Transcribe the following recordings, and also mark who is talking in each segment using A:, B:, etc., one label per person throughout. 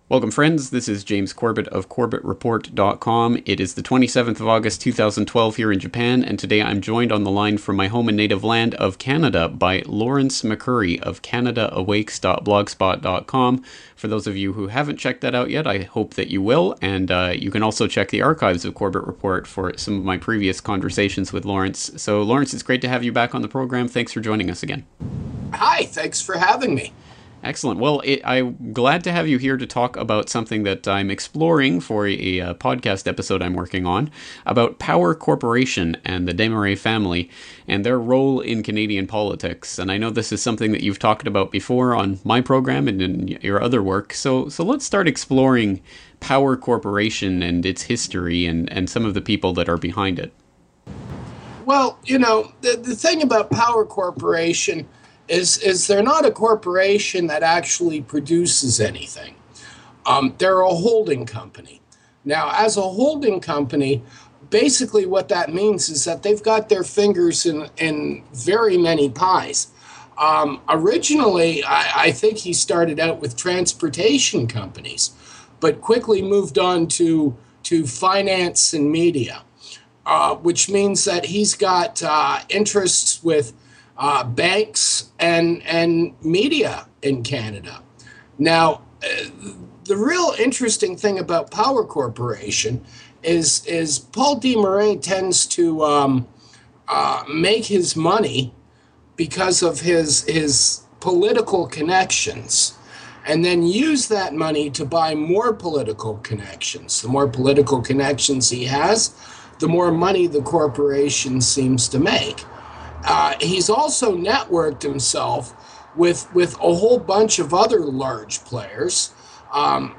A: Welcome, friends. This is James Corbett of CorbettReport.com. It is the 27th of August, 2012 here in Japan, and today I'm joined on the line from my home and native land of Canada by Lawrence McCurry of CanadaAwakes.blogspot.com. For those of you who haven't checked that out yet, I hope that you will, and you can also check the archives of Corbett Report for some of my previous conversations with Lawrence. So, Lawrence, it's great to have you back on the program. Thanks for joining us again.
B: Hi, thanks for having me.
A: Excellent. Well, I'm glad to have you here to talk about something that I'm exploring for a podcast episode I'm working on about Power Corporation and the Desmarais family and their role in Canadian politics. And I know this is something that you've talked about before on my program and in your other work. So let's start exploring Power Corporation and its history and some of the people that are behind it.
B: Well, the thing about Power Corporation is they're not a corporation that actually produces anything. They're a holding company. Now, as a holding company, basically what that means is that they've got their fingers in very many pies. Originally, I think he started out with transportation companies, but quickly moved on to finance and media, which means that he's got interests with banks and media in Canada. Now, the real interesting thing about Power Corporation is Paul Desmarais tends to make his money because of his political connections, and then use that money to buy more political connections. The more political connections he has, the more money the corporation seems to make. He's also networked himself with a whole bunch of other large players. The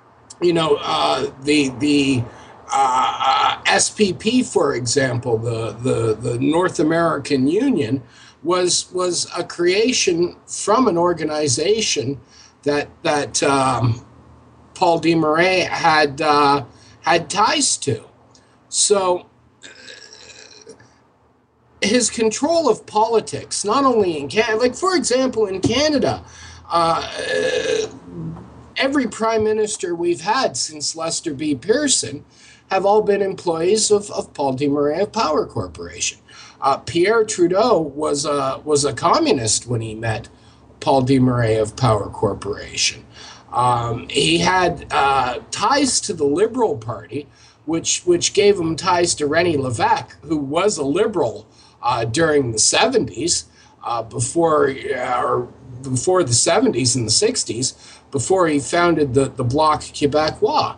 B: SPP, for example, the North American Union, was a creation from an organization that Paul Desmarais had ties to. So his control of politics, not only in Canada, like for example, in Canada, every prime minister we've had since Lester B. Pearson have all been employees of Paul Desmarais of Power Corporation. Pierre Trudeau was a communist when he met Paul Desmarais of Power Corporation. He had ties to the Liberal Party, which gave him ties to René Lévesque, who was a Liberal during the 70s, before the 70s and the 60s, before he founded the Bloc Québécois.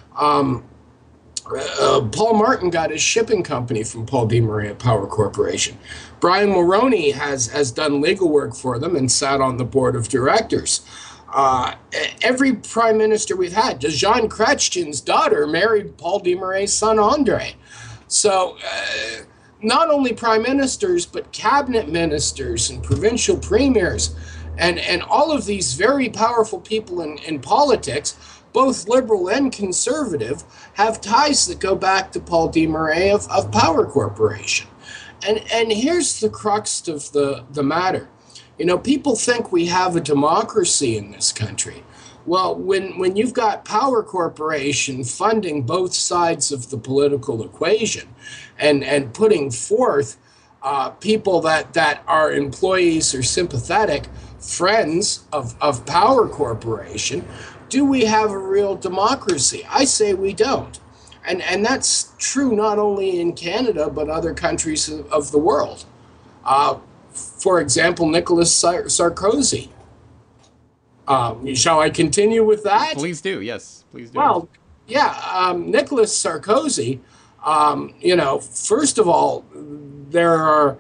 B: Paul Martin got his shipping company from Paul Desmarais at Power Corporation. Brian Mulroney has done legal work for them and sat on the board of directors. Every prime minister we've had, Jean Chrétien's daughter married Paul Desmarais' son André. So not only prime ministers, but cabinet ministers and provincial premiers and all of these very powerful people in politics, both liberal and conservative, have ties that go back to Paul Desmarais of Power Corporation. And here's the crux of the matter. People think we have a democracy in this country. Well, when you've got Power Corporation funding both sides of the political equation and putting forth people that are employees or sympathetic friends of Power Corporation, do we have a real democracy? I say we don't. And that's true not only in Canada, but other countries of the world. For example, Nicolas Sarkozy. Shall I continue with that?
A: Please do. Yes, please do.
B: Well, yeah, Nicolas Sarkozy, first of all, there's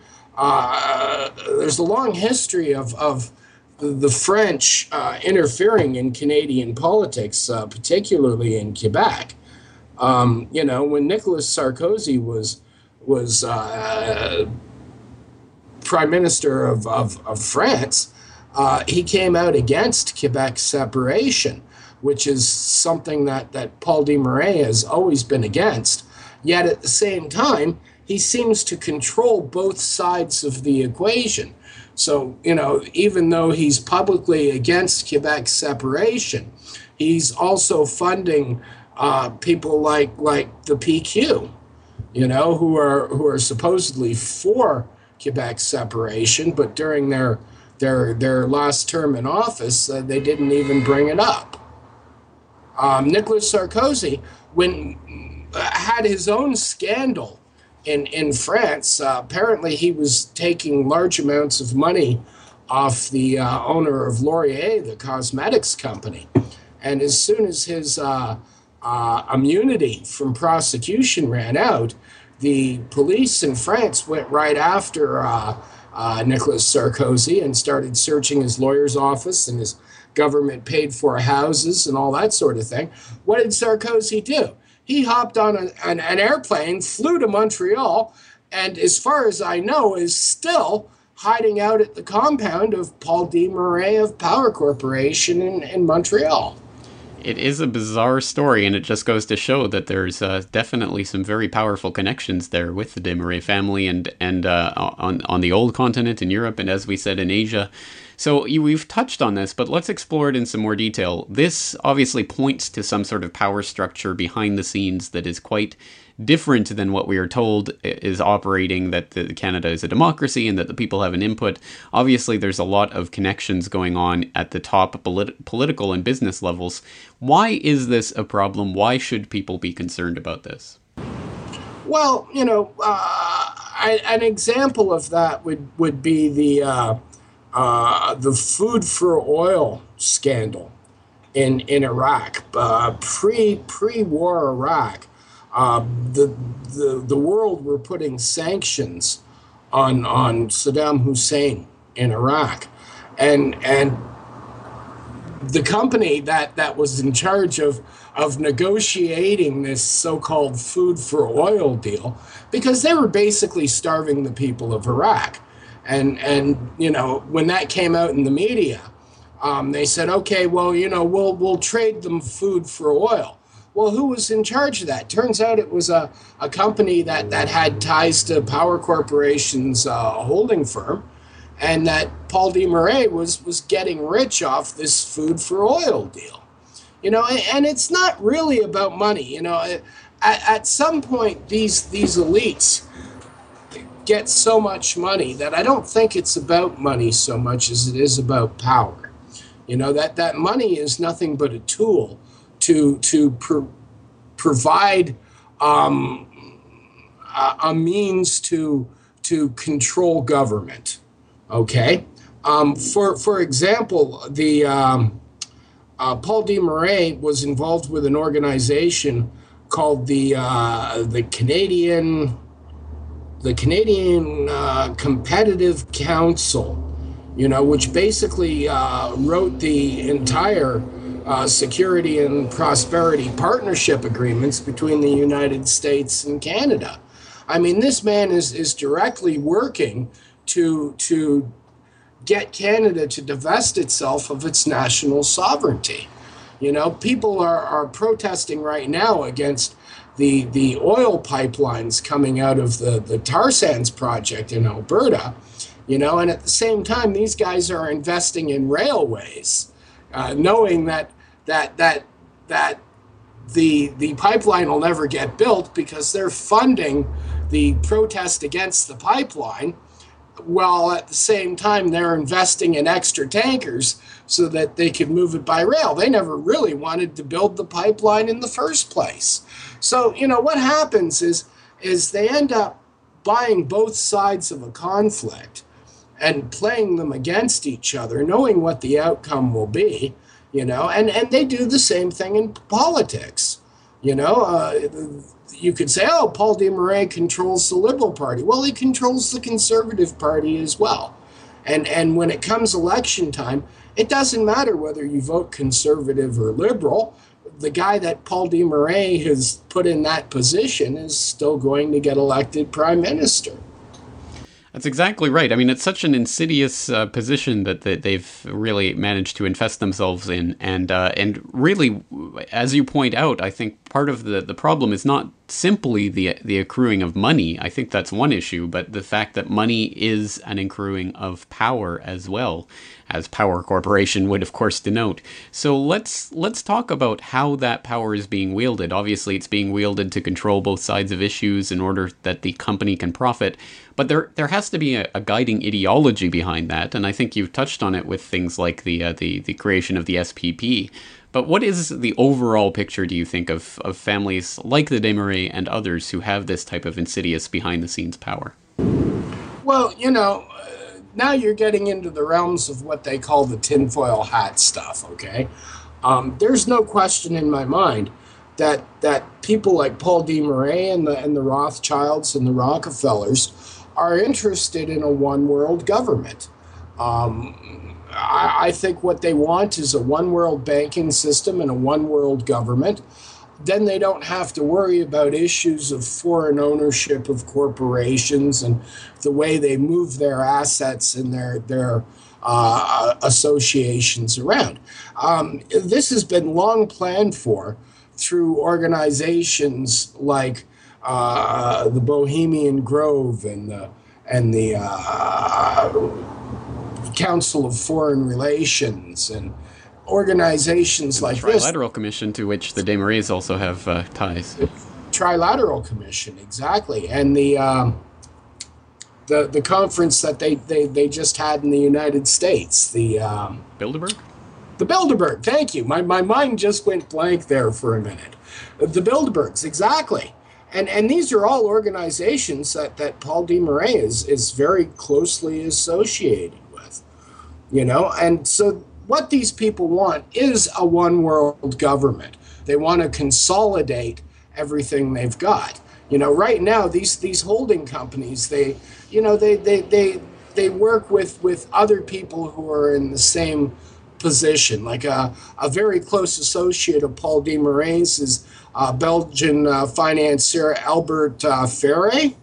B: a long history of the French interfering in Canadian politics, particularly in Quebec. When Nicolas Sarkozy was Prime Minister of France, he came out against Quebec separation, which is something that Paul Desmarais has always been against. Yet at the same time, he seems to control both sides of the equation. So, even though he's publicly against Quebec separation, he's also funding people like the PQ, who are supposedly for Quebec separation, but during their last term in office, they didn't even bring it up. Nicolas Sarkozy, had his own scandal in France. Apparently, he was taking large amounts of money off the owner of Laurier, the cosmetics company. And as soon as his immunity from prosecution ran out, the police in France went right after Nicolas Sarkozy and started searching his lawyer's office and his government paid for houses and all that sort of thing. What did Sarkozy do? He hopped on an airplane, flew to Montreal, and as far as I know, is still hiding out at the compound of Paul Desmarais of Power Corporation in Montreal.
A: It is a bizarre story, and it just goes to show that there's definitely some very powerful connections there with the Desmarais family and on the old continent in Europe, and as we said, in Asia. So we've touched on this, but let's explore it in some more detail. This obviously points to some sort of power structure behind the scenes that is quite different than what we are told is operating, that Canada is a democracy and that the people have an input. Obviously, there's a lot of connections going on at the top political and business levels. Why is this a problem? Why should people be concerned about this?
B: Well, an example of that would be the food for oil scandal in Iraq, pre-war Iraq. The world were putting sanctions on Saddam Hussein in Iraq, and the company that was in charge of negotiating this so-called food for oil deal, because they were basically starving the people of Iraq, and when that came out in the media, they said, okay, well, we'll trade them food for oil. Well, who was in charge of that? Turns out it was a company that had ties to Power Corporation's holding firm, and that Paul Desmarais was getting rich off this food for oil deal. And it's not really about money. At some point, these elites get so much money that I don't think it's about money so much as it is about power. That money is nothing but a tool to provide a means to control government. Okay, for example, the Paul Desmarais was involved with an organization called the Canadian Competitive Council, which basically wrote the entire security and prosperity partnership agreements between the United States and Canada. I mean, this man is directly working to get Canada to divest itself of its national sovereignty. People are protesting right now against the oil pipelines coming out of the tar sands project in Alberta, and at the same time, these guys are investing in railways, knowing that the pipeline will never get built because they're funding the protest against the pipeline, while at the same time they're investing in extra tankers so that they could move it by rail. They never really wanted to build the pipeline in the first place. So, what happens is they end up buying both sides of a conflict and playing them against each other, knowing what the outcome will be, and they do the same thing in politics. You could say, oh, Paul Desmarais controls the Liberal Party. Well, he controls the Conservative Party as well. And when it comes election time, it doesn't matter whether you vote Conservative or Liberal. The guy that Paul Desmarais has put in that position is still going to get elected Prime Minister.
A: That's exactly right. I mean, it's such an insidious position that they've really managed to infest themselves in, and really as you point out, I think part of the problem is not simply the accruing of money. I think that's one issue, but the fact that money is an accruing of power as well, as Power Corporation would of course denote. So let's talk about how that power is being wielded. Obviously, it's being wielded to control both sides of issues in order that the company can profit, but there has to be a guiding ideology behind that, and I think you've touched on it with things like the creation of the SPP. But what is the overall picture, do you think, of families like the Desmarais and others who have this type of insidious behind-the-scenes power?
B: Well, now you're getting into the realms of what they call the tinfoil hat stuff, okay? There's no question in my mind that people like Paul Desmarais and the Rothschilds and the Rockefellers are interested in a one-world government. I think what they want is a one-world banking system and a one-world government. Then they don't have to worry about issues of foreign ownership of corporations and the way they move their assets and their associations around. This has been long planned for through organizations like the Bohemian Grove and the Council of Foreign Relations and organizations
A: and
B: like
A: the Trilateral Commission, to which the Desmarais also have ties.
B: Trilateral Commission, exactly, and the conference that they just had in the United States, the
A: Bilderberg.
B: The Bilderberg, thank you. My mind just went blank there for a minute. The Bilderbergs, exactly. And these are all organizations that Paul Desmarais is very closely associated with, And so what these people want is a one-world government. They want to consolidate everything they've got. Right now, these holding companies, they work with other people who are in the same position. Like a very close associate of Paul Desmarais is Belgian financier Albert Ferre,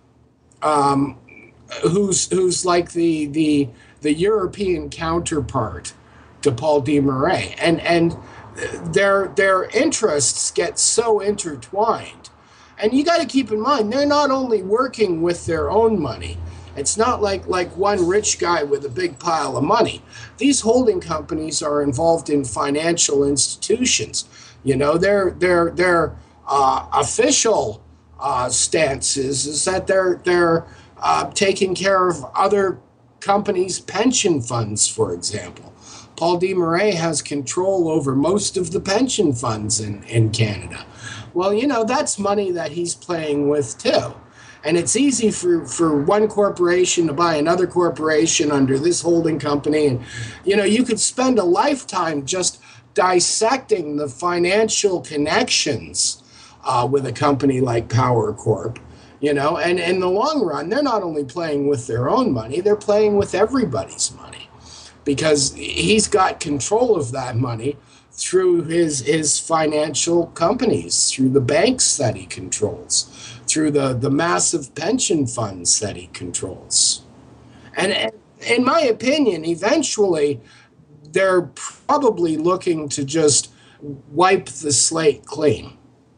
B: who's like the European counterpart to Paul Desmarais, and their interests get so intertwined. And you got to keep in mind, they're not only working with their own money. It's not like one rich guy with a big pile of money. These holding companies are involved in financial institutions. Their official stance is that they're taking care of other companies' pension funds, for example. Paul Desmarais has control over most of the pension funds in Canada. Well, that's money that he's playing with too. And it's easy for one corporation to buy another corporation under this holding company. And, you could spend a lifetime just dissecting the financial connections with a company like Power Corp. And in the long run, they're not only playing with their own money, they're playing with everybody's money, because he's got control of that money through his financial companies, through the banks that he controls, through the massive pension funds that he controls. And in my opinion, eventually, they're probably looking to just wipe the slate clean.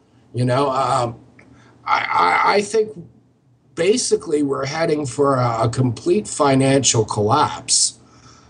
B: I think basically we're heading for a complete financial collapse.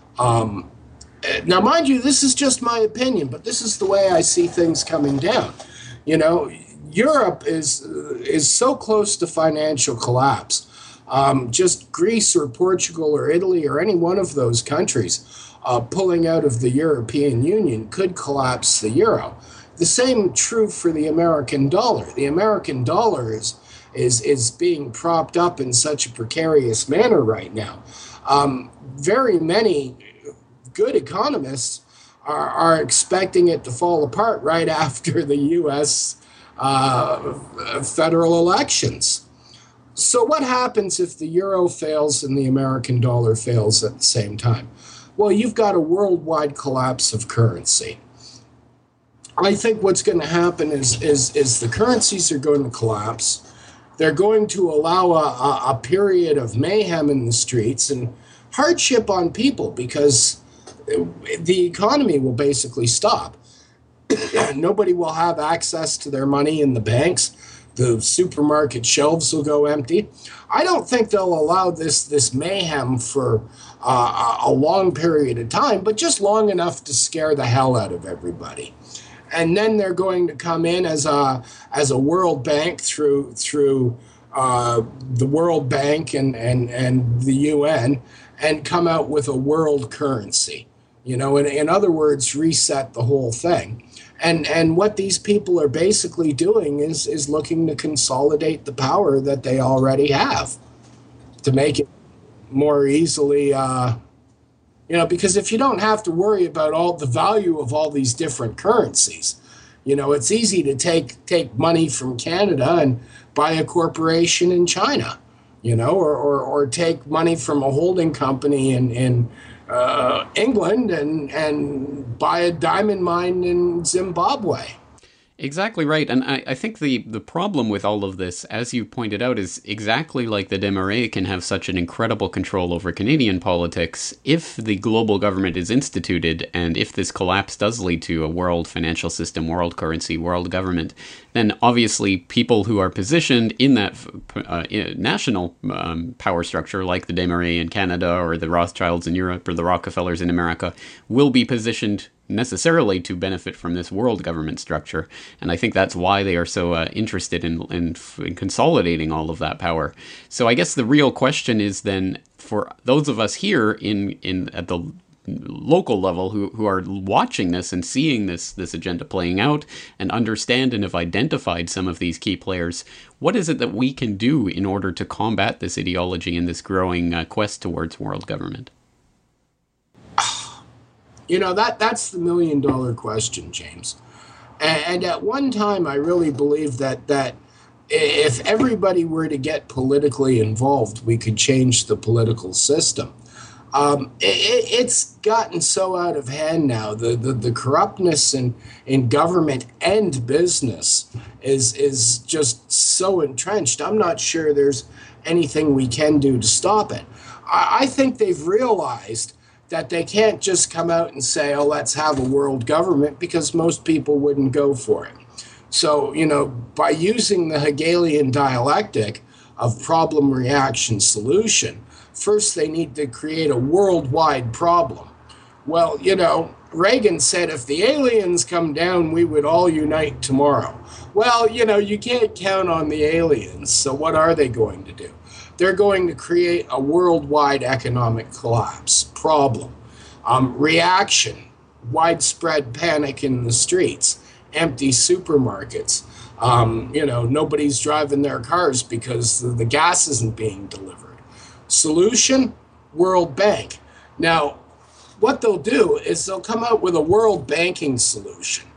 B: Now, mind you, this is just my opinion, but this is the way I see things coming down. Europe is so close to financial collapse. Just Greece or Portugal or Italy or any one of those countries pulling out of the European Union could collapse the euro. The same true for the American dollar. The American dollar is being propped up in such a precarious manner right now. Very many good economists are expecting it to fall apart right after the U.S. Federal elections. So what happens if the euro fails and the American dollar fails at the same time? Well, you've got a worldwide collapse of currency. I think what's going to happen is the currencies are going to collapse. They're going to allow a period of mayhem in the streets and hardship on people, because the economy will basically stop. Nobody will have access to their money in the banks. The supermarket shelves will go empty. I don't think they'll allow this mayhem for a long period of time, but just long enough to scare the hell out of everybody. And then they're going to come in as a World Bank through the World Bank and the UN, and come out with a world currency. In other words, reset the whole thing. And what these people are basically doing is looking to consolidate the power that they already have to make it more easily, because if you don't have to worry about all the value of all these different currencies, it's easy to take money from Canada and buy a corporation in China, or take money from a holding company in England and buy a diamond mine in Zimbabwe.
A: Exactly right. And I think the problem with all of this, as you pointed out, is exactly like the Desmarais can have such an incredible control over Canadian politics. If the global government is instituted, and if this collapse does lead to a world financial system, world currency, world government, then obviously people who are positioned in that national power structure, like the Desmarais in Canada or the Rothschilds in Europe or the Rockefellers in America, will be positioned necessarily to benefit from this world government structure. And I think that's why they are so interested in consolidating all of that power. So I guess the real question is then, for those of us here in at the local level who are watching this and seeing this agenda playing out and understand and have identified some of these key players, what is it that we can do in order to combat this ideology and this growing quest towards world government?
B: That's the $1 million question, James. And at one time, I really believed that if everybody were to get politically involved, we could change the political system. It's gotten so out of hand now. The corruptness in government and business is just so entrenched. I'm not sure there's anything we can do to stop it. I think they've realized that they can't just come out and say, oh, let's have a world government, because most people wouldn't go for it. So, by using the Hegelian dialectic of problem, reaction, solution, first they need to create a worldwide problem. Well, Reagan said if the aliens come down, we would all unite tomorrow. Well, you can't count on the aliens, so what are they going to do? They're going to create a worldwide economic collapse. Problem. Reaction. Widespread panic in the streets. Empty supermarkets. Nobody's driving their cars because the gas isn't being delivered. Solution. World Bank. Now, what they'll do is they'll come out with a world banking solution,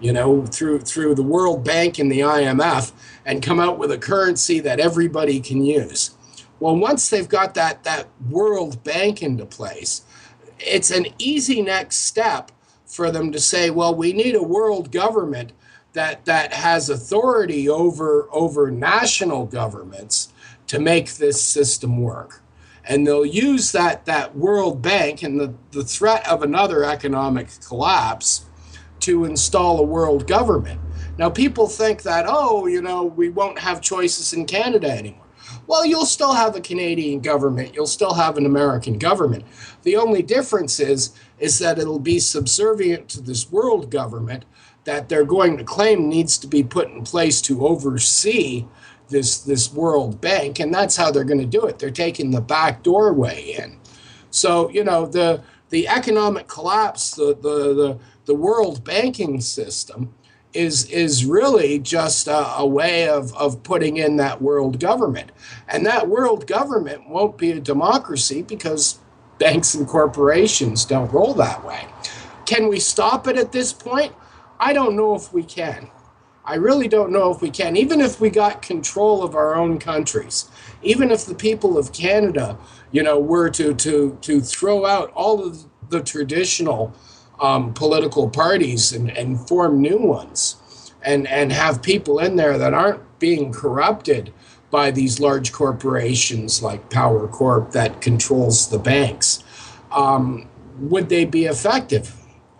B: through the World Bank and the IMF, and come out with a currency that everybody can use. Well, once they've got that World Bank into place, it's an easy next step for them to say, well, we need a world government that has authority over national governments to make this system work. And they'll use that World Bank and the threat of another economic collapse to install a world government. Now, people think that, we won't have choices in Canada anymore. Well, you'll still have a Canadian government. You'll still have an American government. The only difference is that it'll be subservient to this world government that they're going to claim needs to be put in place to oversee this World Bank, and that's how they're going to do it. They're taking the back doorway in. So, the economic collapse, the world banking system is really just a way of putting in that world government. And that world government won't be a democracy because banks and corporations don't roll that way. Can we stop it at this point? I don't know if we can. I really don't know if we can. Even if we got control of our own countries, even if the people of Canada, were to throw out all of the traditional political parties and form new ones and have people in there that aren't being corrupted by these large corporations like Power Corp that controls the banks, would they be effective?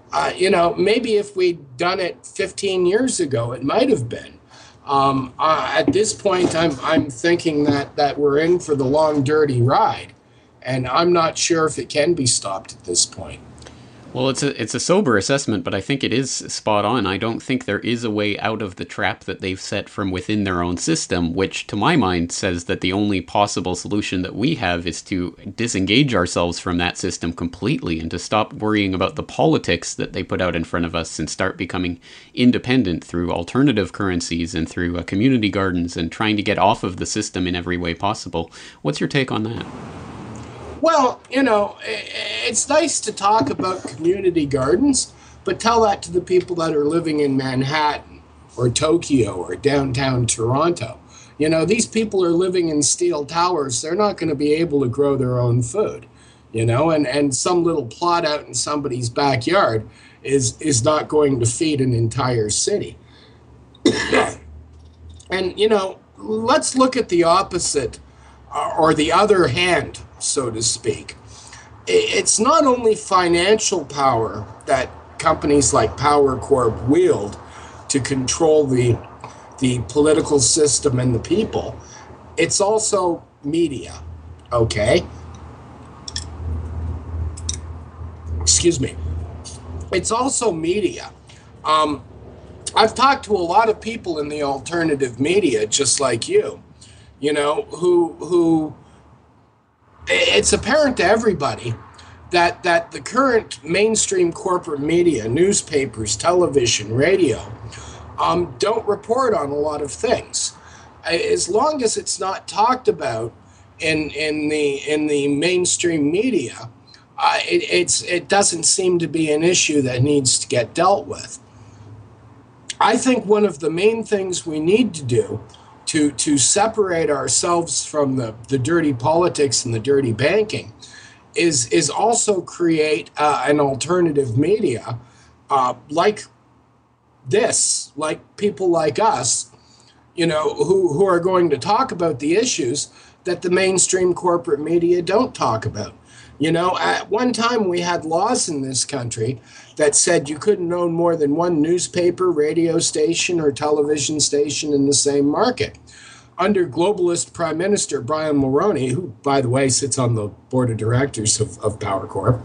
B: Maybe if we'd done it 15 years ago, it might have been. At this point, I'm thinking that we're in for the long, dirty ride, and I'm not sure if it can be stopped at this point.
A: Well, it's a sober assessment, but I think it is spot on. I don't think there is a way out of the trap that they've set from within their own system, which to my mind says that the only possible solution that we have is to disengage ourselves from that system completely and to stop worrying about the politics that they put out in front of us and start becoming independent through alternative currencies and through community gardens and trying to get off of the system in every way possible. What's your take on that?
B: Well, it's nice to talk about community gardens, but tell that to the people that are living in Manhattan or Tokyo or downtown Toronto. These people are living in steel towers. They're not going to be able to grow their own food, and some little plot out in somebody's backyard is not going to feed an entire city. And, let's look at the opposite or the other hand, so to speak. It's not only financial power that companies like Power Corp wield to control the political system and the people. It's also media, okay? Excuse me. It's also media. I've talked to a lot of people in the alternative media, just like you, who it's apparent to everybody that the current mainstream corporate media, newspapers, television, radio, don't report on a lot of things. As long as it's not talked about in the mainstream media, it doesn't seem to be an issue that needs to get dealt with. I think one of the main things we need to do to separate ourselves from the dirty politics and the dirty banking is also create an alternative media like this, like people like us, who are going to talk about the issues that the mainstream corporate media don't talk about. At one time we had laws in this country that said you couldn't own more than one newspaper, radio station, or television station in the same market. Under globalist Prime Minister Brian Mulroney, who, by the way, sits on the board of directors of Power Corp,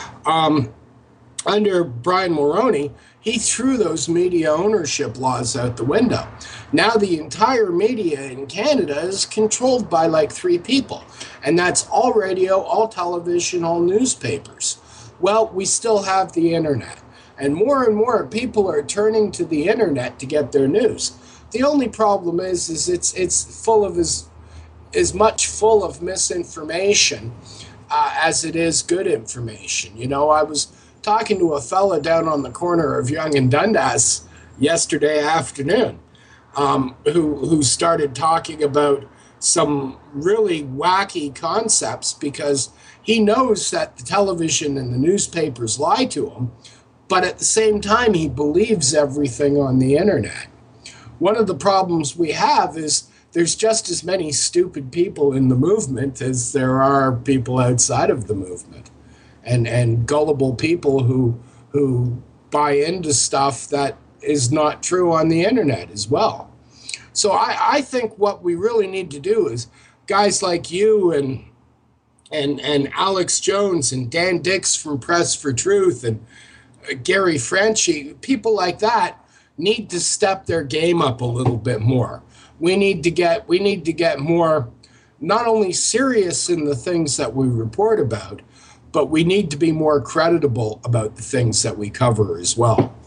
B: under Brian Mulroney, he threw those media ownership laws out the window. Now the entire media in Canada is controlled by like 3 people, and that's all radio, all television, all newspapers. Well, we still have the internet, and more people are turning to the internet to get their news. The only problem is it's full of as much full of misinformation as it is good information. I was talking to a fella down on the corner of Yonge and Dundas yesterday afternoon, who started talking about some really wacky concepts because he knows that the television and the newspapers lie to him, but at the same time he believes everything on the internet. One of the problems we have is there's just as many stupid people in the movement as there are people outside of the movement. And gullible people who buy into stuff that is not true on the internet as well. So I think what we really need to do is guys like you and Alex Jones and Dan Dix from Press for Truth and Gary Frenchie, people like that need to step their game up a little bit more. We need to get more not only serious in the things that we report about, but we need to be more creditable about the things that we cover as well.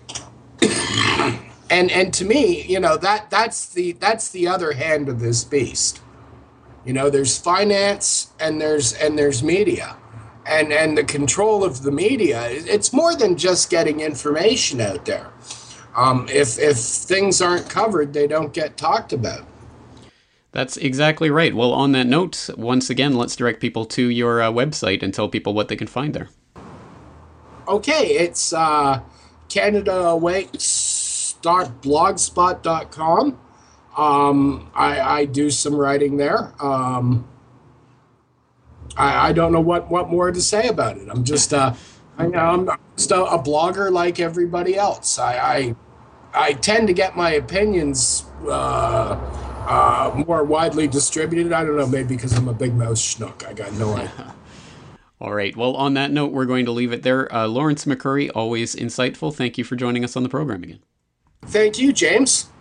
B: and to me, that's the other hand of this beast. There's finance and there's media. And the control of the media, it's more than just getting information out there. If things aren't covered, they don't get talked about.
A: That's exactly right. Well, on that note, once again, let's direct people to your website and tell people what they can find there. Okay,
B: it's CanadaAwaits.blogspot.com. I do some writing there. I don't know what more to say about it. I'm just I'm just a blogger like everybody else. I tend to get my opinions more widely distributed. I don't know, maybe because I'm a big mouth schnook. I got no idea.
A: All right. Well, on that note, we're going to leave it there. Lawrence McCurry, always insightful. Thank you for joining us on the program again.
B: Thank you, James.